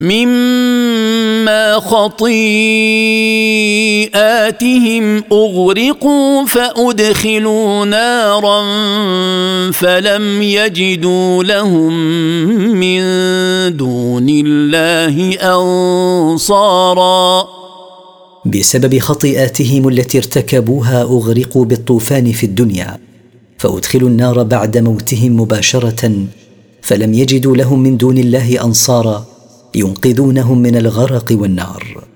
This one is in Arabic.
مما خطيئاتهم أغرقوا فأدخلوا نارا فلم يجدوا لهم من دون الله أنصارا. بسبب خطيئاتهم التي ارتكبوها أغرقوا بالطوفان في الدنيا، فأدخلوا النار بعد موتهم مباشرة، فلم يجدوا لهم من دون الله أنصارا ينقذونهم من الغرق والنار.